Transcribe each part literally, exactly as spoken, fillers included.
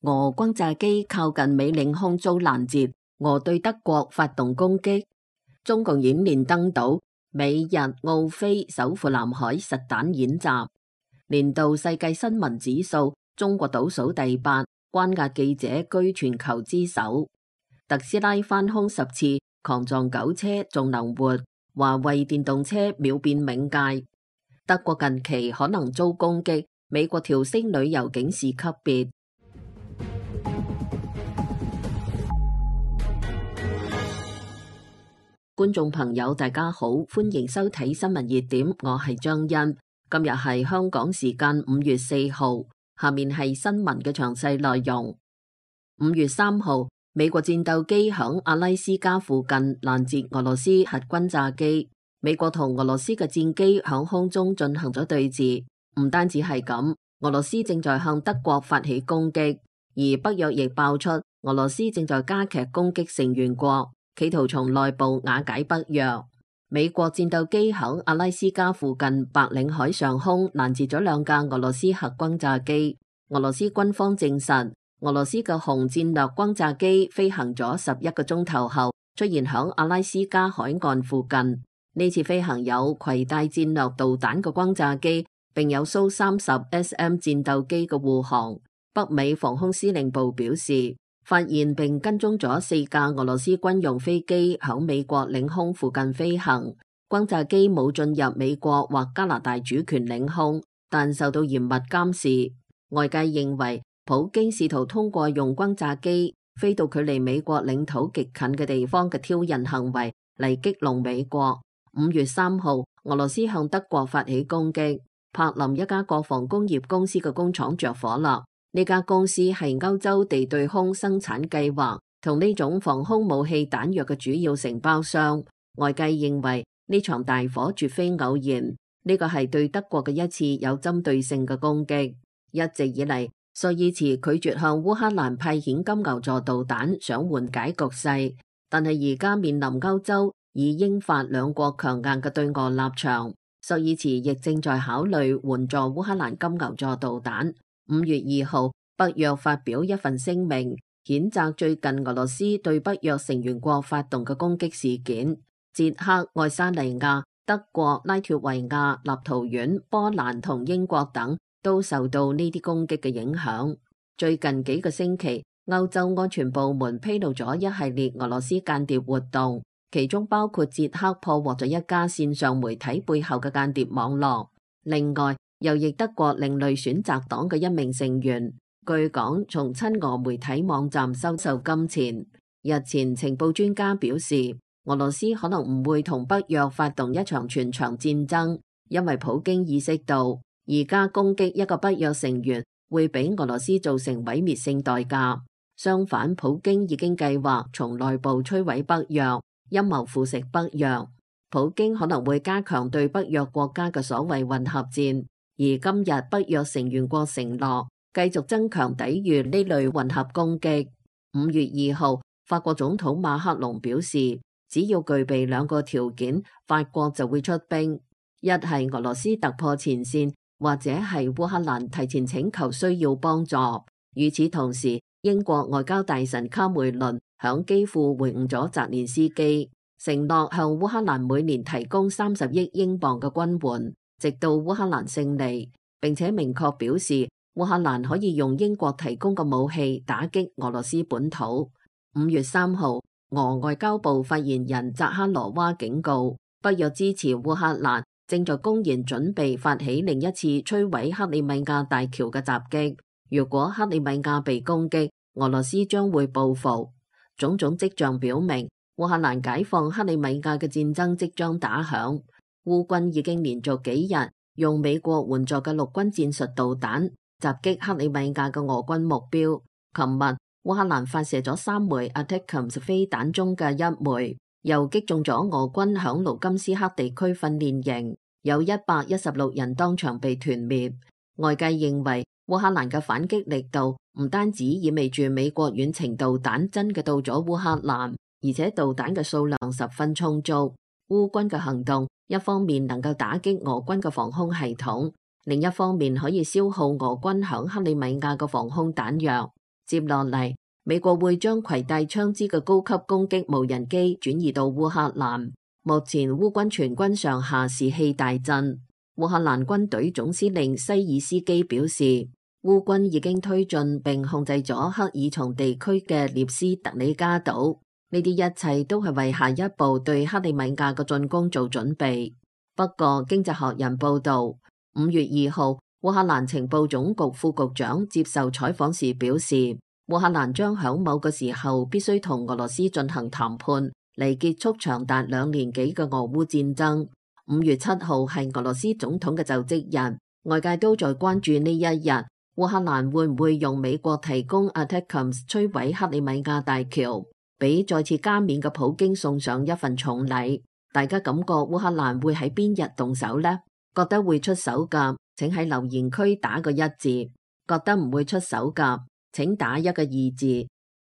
俄轟炸機靠近美領空遭攔截，俄對德國發動攻擊。中共演練登島，美日澳菲首赴南海實彈演習。年度世界新聞指數，中國倒數第八，關押記者居全球之首。特斯拉翻空十次，狂撞九車仲能活。華為電動車秒變冥界。德國近期可能遭攻擊，美國調升旅遊警示級別。觀眾朋友大家好，歡迎收睇新聞熱點，我係張欣。今日係香港時間五月四號，下面係新聞嘅詳細內容。五月三號，美國戰鬥機響阿拉斯加附近攔截俄羅斯核轟炸機，美國同俄羅斯嘅戰機響空中進行咗對峙。唔單止係咁，俄羅斯正在向德國發起攻擊，而北約亦爆出俄羅斯正在加劇攻擊成員國，企圖從內部瓦解北約。美國戰鬥機響阿拉斯加附近白令海上空攔截咗兩架俄羅斯核轟炸機。俄羅斯軍方證實，俄羅斯嘅紅戰略轟炸機飛行咗十一個鐘頭後，出現響阿拉斯加海岸附近。呢次飛行有攜帶戰略導彈嘅轟炸機，並有蘇三十 S M 戰鬥機嘅護航。北美防空司令部表示，發現並跟蹤咗四架俄羅斯軍用飛機響美國領空附近飛行。轟炸機冇進入美國或加拿大主權領空，但受到嚴密監視。外界認為，普京試圖通過用轟炸機飛到距離美國領土極近嘅地方嘅挑釁行為嚟激怒美國。五月三號，俄羅斯向德國發起攻擊，柏林一家國防工業公司嘅工廠着火啦。呢家公司係歐洲地對空生產計劃同呢種防空武器彈藥嘅主要承包商。外界認為呢場大火絕非偶然，呢個係對德國嘅一次有針對性嘅攻擊。一直以嚟，朔爾茨拒絕向烏克蘭派遣金牛座導彈，想緩解局勢，但係而家面臨歐洲以英法兩國強硬嘅對俄立場，朔爾茨亦正在考慮援助烏克蘭金牛座導彈。五月二號，北約發表一份聲明，譴責最近俄羅斯對北約成員國發動嘅攻擊事件。捷克、愛沙尼亞、德國、拉脫維亞、立陶宛、波蘭同英國等都受到呢啲攻擊嘅影響。最近幾個星期，歐洲安全部門披露咗一系列俄羅斯間諜活動，其中包括捷克破獲咗一家線上媒體背後嘅間諜網絡。另外，右翼德國另類選擇黨嘅一名成員，據講從親俄媒體網站收受金錢。日前情報專家表示，俄羅斯可能唔會同北約發動一場全場戰爭，因為普京意識到而家攻擊一個北約成員會俾俄羅斯造成毀滅性代價。相反，普京已經計劃從內部摧毀北約，陰謀腐蝕北約。普京可能會加強對北約國家嘅所謂混合戰。而今日北約成員國承諾繼續增強抵禦呢類混合攻擊。五月二號，法國總統馬克龍表示，只要具備兩個條件，法國就會出兵：一係俄羅斯突破前線，或者係烏克蘭提前請求需要幫助。與此同時，英國外交大臣卡梅倫響基輔會晤咗澤連斯基，承諾向烏克蘭每年提供三十億英鎊嘅軍援，直到烏克蘭勝利，並且明確表示烏克蘭可以用英國提供嘅武器打擊俄羅斯本土。五月三號，俄外交部發言人扎哈羅娃警告，北約支持烏克蘭正在公然準備發起另一次摧毀克里米亞大橋嘅襲擊。如果克里米亞被攻擊，俄羅斯將會報復。種種跡象表明，烏克蘭解放克里米亞嘅戰爭即將打響。烏軍已經連續幾日用美國援助嘅陸軍戰術導彈襲擊克里米亞嘅俄軍目標。琴日，烏克蘭發射咗三枚 ATACMS 飛彈中嘅一枚，又擊中咗俄軍響盧甘斯克地區訓練營，有一百一十六人當場被團滅。外界認為烏克蘭嘅反擊力度唔單止意味住美國遠程導彈真嘅到咗烏克蘭，而且導彈嘅數量十分充足。烏軍嘅行動一方面能夠打擊俄軍嘅防空系統，另一方面可以消耗俄軍響克里米亞嘅防空彈藥。 接落嚟，美國會將攜帶槍支嘅高級攻擊無人機轉移到烏克蘭。目前烏軍全軍上下士氣大振。烏克蘭軍隊總司令西爾斯基表示，烏軍已經推進並控制咗克爾松地區嘅涅斯特里加島，呢啲一切都係為下一步對克里米亞嘅進攻做準備。不過，經濟學人報道，五月二號，烏克蘭情報總局副局長接受採訪時表示，烏克蘭將響某個時候必須同俄羅斯進行談判，嚟結束長達兩年幾嘅俄烏戰爭。五月七號係俄羅斯總統嘅就職日，外界都在關注呢一日，烏克蘭會唔會用美國提供 ATACMS 摧毀克里米亞大橋，俾再次加冕嘅普京送上一份重禮。大家感覺烏克蘭會喺邊日動手呢？覺得會出手㗎，請喺留言區打個一字；覺得唔會出手㗎，請打一個二字。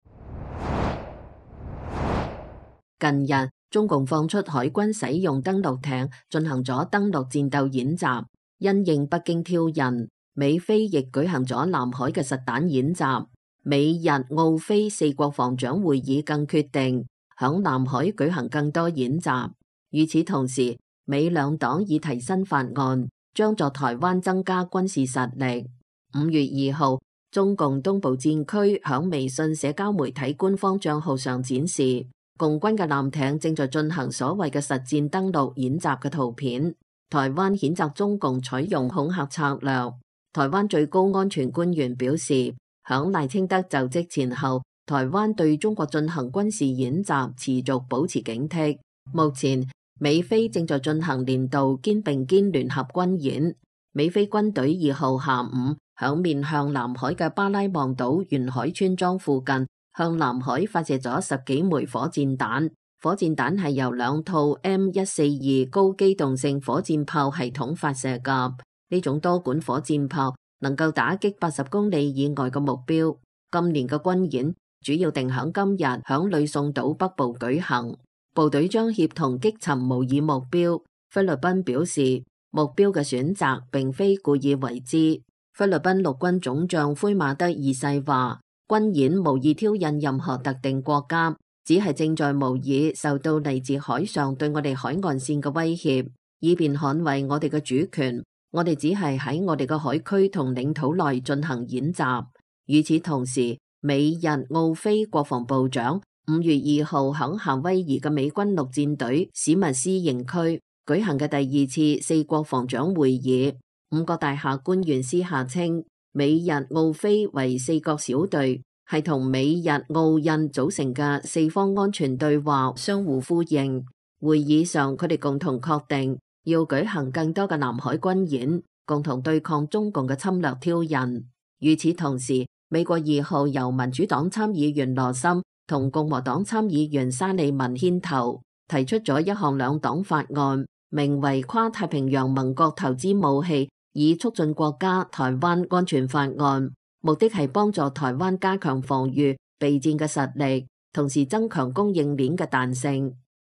近日，中共放出海軍使用登陸艇進行咗登陸戰鬥演習，因應北京挑釁，美菲亦舉行咗南海嘅實彈演習。美日澳菲四國防長會議更決定響南海舉行更多演習。與此同時，美兩黨已提新法案，將助台灣增加軍事實力。五月二號，中共東部戰區響微信社交媒體官方賬號上展示共軍嘅艦艇正在進行所謂嘅實戰登陸演習嘅圖片。台灣譴責中共採用恐嚇策略。台灣最高安全官員表示，響賴清德就職前後，台灣對中國進行軍事演習持續保持警惕。目前，美菲正在進行年度肩並肩聯合軍演。美菲軍隊二號下午響面向南海嘅巴拉望島沿海村莊附近，向南海發射咗十幾枚火箭彈。火箭彈係由兩套 M 一四二高機動性火箭炮系統發射㗎。呢種多管火箭炮能夠打擊八十公里以外嘅目標。今年嘅軍演主要定響今日響呂宋島北部舉行。部隊將協同擊沉模擬目標。菲律賓表示，目標嘅選擇並非故意為之。菲律賓陸軍總將奎馬德二世話，軍演無意挑釁任何特定國家，只係正在模擬受到嚟自海上對我哋海岸線嘅威脅，以便捍衛我哋嘅主權。我哋只係喺我哋嘅海區同領土內進行演習。與此同時，美日澳菲國防部長五月二號響夏威夷嘅美軍陸戰隊史密斯營區舉行嘅第二次四國防長會議，五個大廈官員私下稱，美日澳菲為四國小隊，係同美日澳印組成嘅四方安全對話相互呼應。會議上，佢哋共同確定要舉行更多嘅南海軍演，共同對抗中共嘅侵略挑釁。與此同時，美國二號由民主黨參議員羅森同共和黨參議員沙利文牽頭，提出咗一項兩黨法案，名為《跨太平洋盟國投資武器以促進國家台灣安全法案》，目的係幫助台灣加強防禦備戰嘅實力，同時增強供應鏈嘅彈性。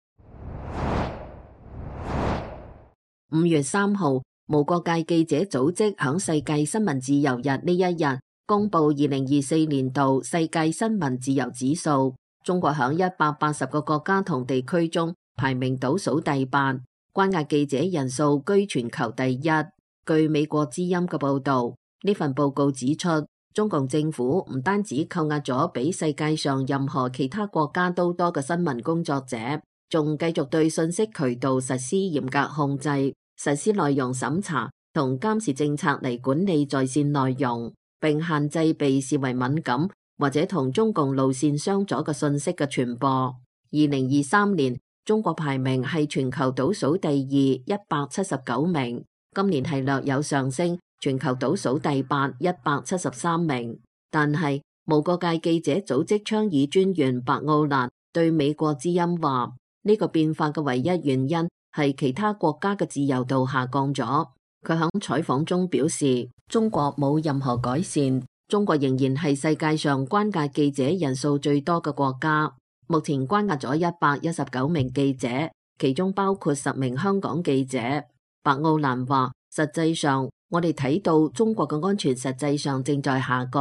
五月三號，無國界記者組織響世界新聞自由日呢一日公布二零二四年度世界新聞自由指數，中國響一百八十個國家同地區中排名倒數第八，關押記者人數居全球第一。據美國之音嘅報道，呢份報告指出，中共政府唔單止扣押咗比世界上任何其他國家都多嘅新聞工作者，仲繼續對信息渠道實施嚴格控制，實施內容審查同監視政策嚟管理在線內容，並限制被視為敏感或者同中共路線相左嘅信息嘅傳播。二零二三年，中國排名係全球倒數第二，一百七十九名。今年係略有上升，全球倒數第八，一百七十三名。但係無國界記者組織倡議專員白奧蘭對美國之音話，呢個變化嘅唯一原因係其他國家嘅自由度下降咗。佢喺採訪中表示，中國冇任何改善，中國仍然係世界上關押記者人數最多嘅國家。目前關押咗一百一十九名記者，其中包括十名香港記者。白奧蘭話，實際上我哋睇到中國嘅安全實際上正在下降，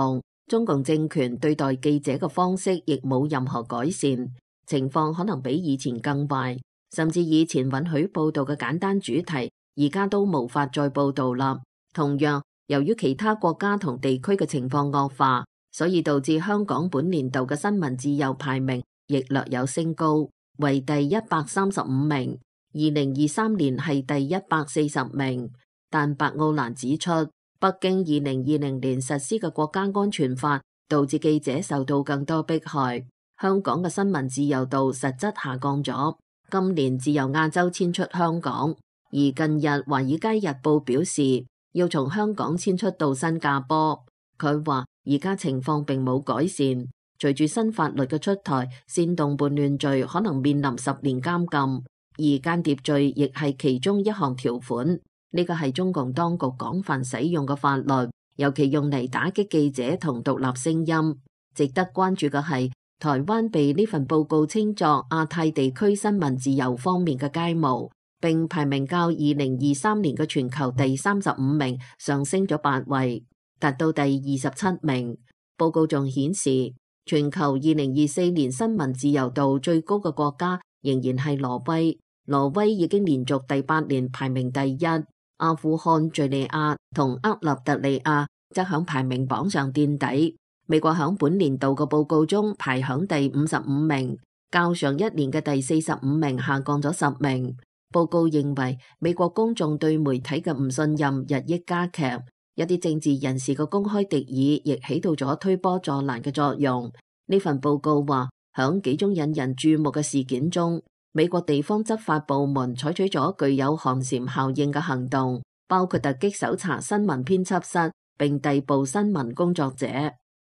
中共政權對待記者嘅方式亦冇任何改善，情況可能比以前更壞，甚至以前允許報道嘅簡單主題，而家都無法再報道啦。同樣，由於其他國家同地區嘅情況惡化，所以導致香港本年度嘅新聞自由排名亦略有升高，為第一百三十五名。二零二三年係第一百四十名。但白奧蘭指出，北京二零二零年實施嘅國家安全法導致記者受到更多迫害，香港嘅新聞自由度實質下降咗。今年自由亞洲遷出香港，而近日華爾街日報表示要從香港遷出到新加坡。佢話而家情況並冇改善，隨住新法律嘅出台，煽動叛亂罪可能面臨十年監禁，而間諜罪亦係其中一項條款。呢個係中共當局廣泛使用嘅法律，尤其用嚟打擊記者同獨立聲音。值得關注嘅係，台灣被呢份報告稱作亞太地區新聞自由方面嘅楷模，並排名較二零二三年嘅全球第三十五名上升咗八位，達到第二十七名。報告仲顯示，全球二零二四年新聞自由度最高嘅國家仍然係挪威，挪威已經連續第八年排名第一。阿富汗、敘利亞同厄立特里亞則響排名榜上墊底。美國響本年度嘅報告中排響第五十五名，較上一年嘅第四十五名下降咗十名。報告認為，美國公眾對媒體嘅唔信任日益加劇，一啲政治人士嘅公開敵意亦起到咗推波助瀾嘅作用。呢份報告話，響幾宗引人注目嘅事件中，美國地方執法部門採取咗具有寒蟬效應嘅行動，包括突擊搜查新聞編輯室並逮捕新聞工作者。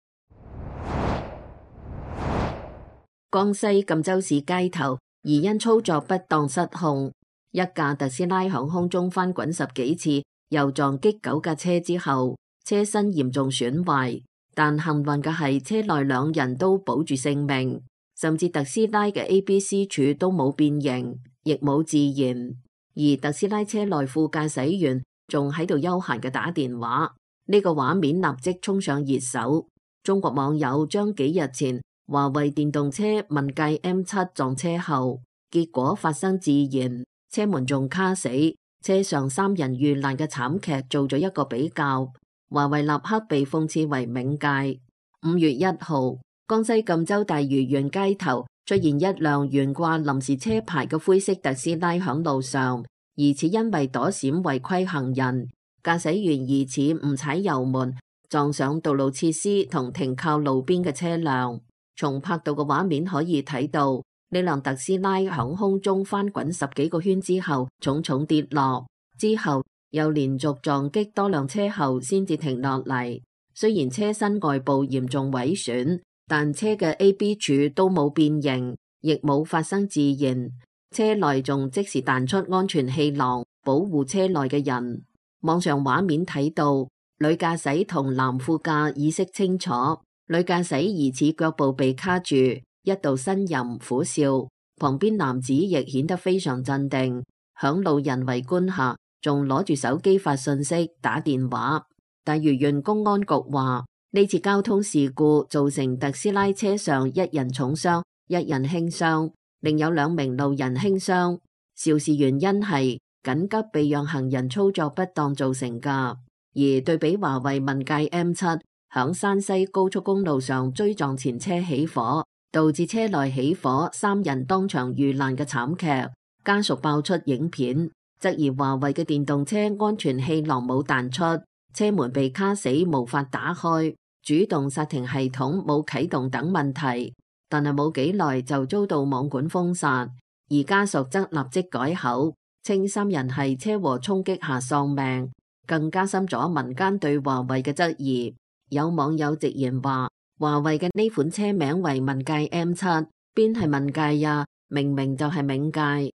江西贛州市街頭疑因操作不當失控，一架特斯拉響空中翻滾十幾次，又撞擊九架車之後，車身嚴重損壞，但幸運嘅係車內兩人都保住性命。甚至特斯拉嘅 A B C 柱都冇變形，亦冇自燃，而特斯拉車內副駕駛員仲喺度悠閒嘅打電話。呢個畫面立即衝上熱搜。中國網友將幾日前華為電動車問界 M 七撞車後，結果發生自燃，車門仲卡死，車上三人遇難嘅慘劇做咗一個比較。華為立刻被諷刺為冥界。五月一號，江西贛州大余縣街頭出現一輛懸掛臨時車牌嘅灰色特斯拉響路上，疑似因為躲閃違規行人，駕駛員疑似誤踩油門，撞上道路設施同停靠路邊嘅車輛。從拍到嘅畫面可以睇到，呢輛特斯拉響空中翻滾十幾個圈之後，重重跌落，之後又連續撞擊多輛車後先至停落嚟。雖然車身外部嚴重毀損，但車嘅 A B 柱都冇變形，亦冇發生自燃，車內仲即時彈出安全氣囊，保護車內嘅人。網上畫面睇到，女駕駛同男副駕意識清楚，女駕駛疑似腳部被卡住，一度呻吟苦笑，旁邊男子亦顯得非常鎮定，響路人圍觀下，仲攞住手機發信息打電話。大余縣公安局話，呢次交通事故造成特斯拉車上一人重傷，一人輕傷，另有兩名路人輕傷。肇事原因係緊急避讓行人操作不當造成噶。而對比華為問界 M 七響山西高速公路上追撞前車起火，導致車內起火，三人當場遇難嘅慘劇，家屬爆出影片，質疑華為嘅電動車安全氣囊冇彈出，車門被卡死無法打開，主動剎停系統冇啟動等問題，但係冇幾耐就遭到網管封殺，而家屬則立即改口，稱三人係車禍衝擊下喪命，更加深咗民間對華為嘅質疑。有網友直言話，華為嘅呢款車名為問界 M 七，邊係問界呀？明明就係冥界。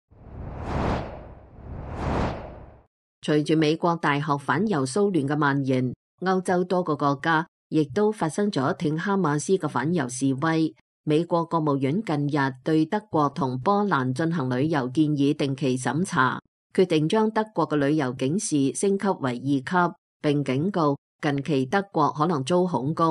隨住美國大學反猶騷亂嘅蔓延，歐洲多個國家亦都發生咗挺哈馬斯嘅反猶示威。美國國務院近日對德國同波蘭進行旅遊建議定期審查，決定將德國嘅旅遊警示升級為二級，並警告近期德國可能遭恐攻。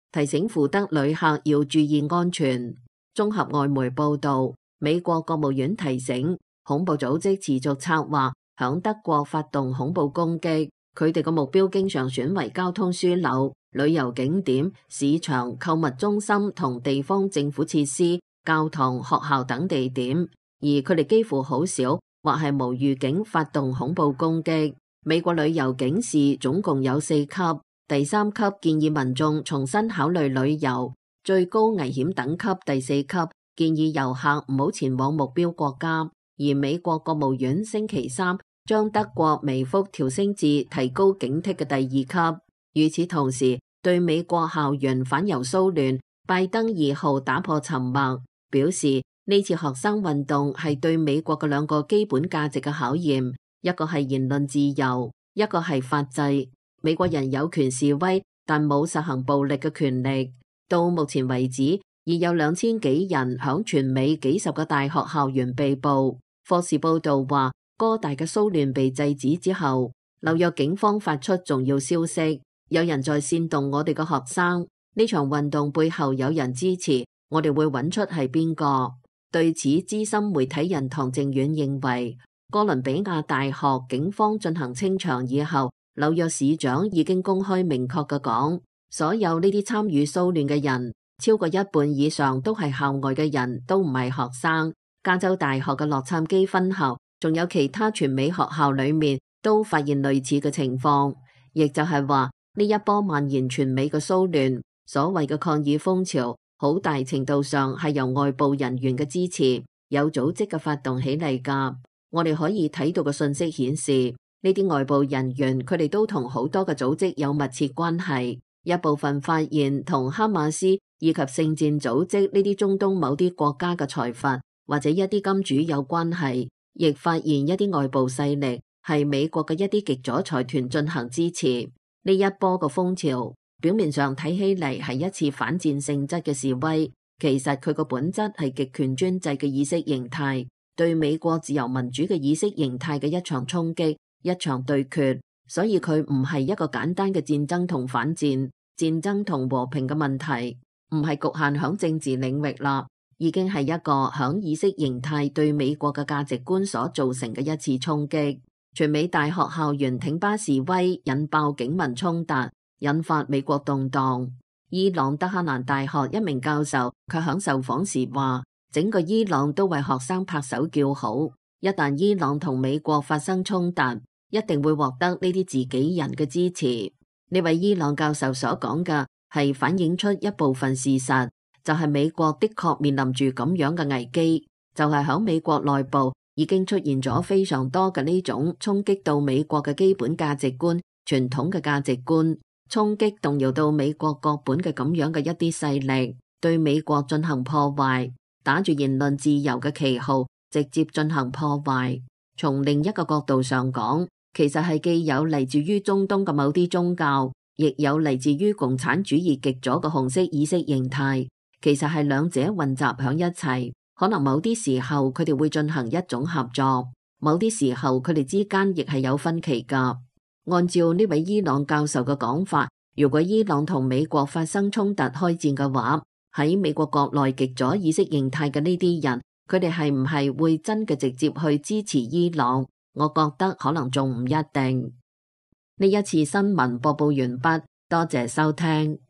提醒赴德旅客要注意安全。綜合外媒報導，美國國務院提醒恐怖組織持續策劃響德國發動恐怖攻擊，佢哋嘅目標經常選為交通樞紐、旅遊景點、市場、購物中心同地方政府設施、教堂、學校等地點，而佢哋幾乎好少或係無預警發動恐怖攻擊。美國旅遊警示總共有四級，第三級建議民眾重新考慮旅遊，最高危險等級第四級建議遊客唔好前往目標國家。而美國國務院星期三將德國微幅調升至提高警惕嘅第二級。與此同時，對美國校園反猶騷亂，拜登二號打破沉默，表示呢次學生運動係對美國嘅兩個基本價值嘅考驗，一個係言論自由，一個係法治。美國人有權示威，但冇實行暴力嘅權力。到目前為止，已有兩千幾人響全美幾十個大學校園被捕。霍士報道話，哥大嘅騷亂被制止之後，紐約警方發出重要消息，有人在煽動我哋嘅學生。呢場運動背後有人支持，我哋會揾出係邊個。對此，資深媒體人唐靖遠認為，哥倫比亞大學警方進行清場以後，紐約市長已經公開明確嘅講，所有呢啲參與騷亂嘅人，超過一半以上都係校外嘅人，都唔係學生。加州大學嘅洛杉磯分校，仲有其他全美學校裏面都發現類似嘅情況，亦就係話呢一波蔓延全美嘅騷亂，所謂嘅抗議風潮，好大程度上係由外部人員嘅支持，有組織嘅發動起嚟㗎。我哋可以睇到嘅信息顯示，呢啲外部人員佢哋都同好多嘅組織有密切關係，一部分發現同哈馬斯以及聖戰組織呢啲中東某啲國家嘅財閥或者一啲金主有關係，亦發現一啲外部勢力係美國嘅一啲極左財團進行支持。呢一波嘅風潮表面上睇起嚟係一次反戰性質嘅示威，其實佢個本質係極權專制嘅意識形態，對美國自由民主嘅意識形態嘅一場衝擊，一場對決。所以佢唔係一個簡單嘅戰爭同反戰、戰爭同和平嘅問題，唔係局限響政治領域啦，已經係一個響意識形態對美國嘅價值觀所造成嘅一次衝擊。全美大學校園挺巴示威引爆警民衝突，引發美國動盪。伊朗德黑蘭大學一名教授卻響受訪時話，整個伊朗都為學生拍手叫好。一旦伊朗同美國發生衝突，一定會獲得呢啲自己人嘅支持。呢位伊朗教授所講嘅係反映出一部分事實，就係美國的確面臨住咁樣嘅危機，就係響美國內部已經出現咗非常多嘅呢種衝擊到美國嘅基本價值觀、傳統嘅價值觀，衝擊動搖到美國國本嘅咁樣嘅一啲勢力，對美國進行破壞，打住言論自由嘅旗號，直接進行破壞。從另一個角度上講，其實係既有嚟自於中東嘅某啲宗教，亦有嚟自於共產主義極左嘅紅色意識形態，其實係兩者混雜響一齊。可能某啲時候佢哋會進行一種合作，某啲時候佢哋之間亦係有分歧㗎。按照呢位伊朗教授嘅講法，如果伊朗同美國發生衝突開戰嘅話，喺美國國內極左意識形態嘅呢啲人，佢哋係唔係會真嘅直接去支持伊朗？我覺得可能仲唔一定。呢一次新聞播報完畢，多謝收聽。